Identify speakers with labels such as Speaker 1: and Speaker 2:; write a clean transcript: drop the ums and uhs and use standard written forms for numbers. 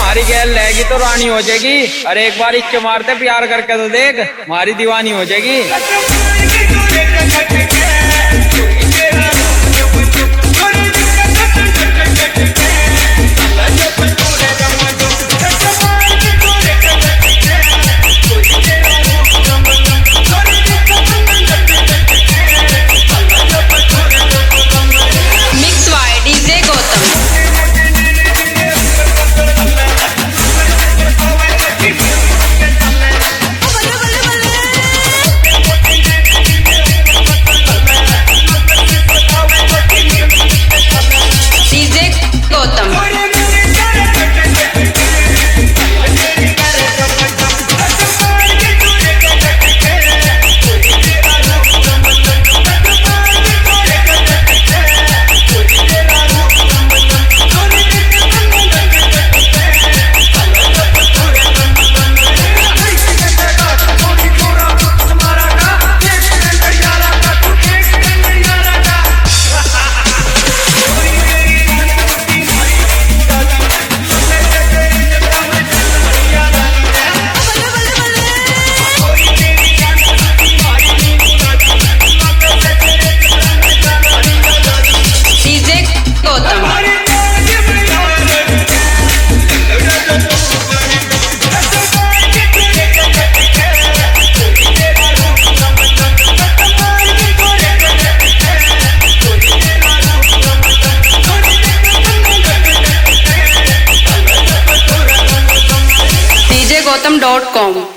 Speaker 1: हमारी गैल रहेगी तो रानी हो जाएगी। अरे एक बार इच्चे मारते प्यार करके तो देख, हमारी दीवानी हो जाएगी।
Speaker 2: gautam.com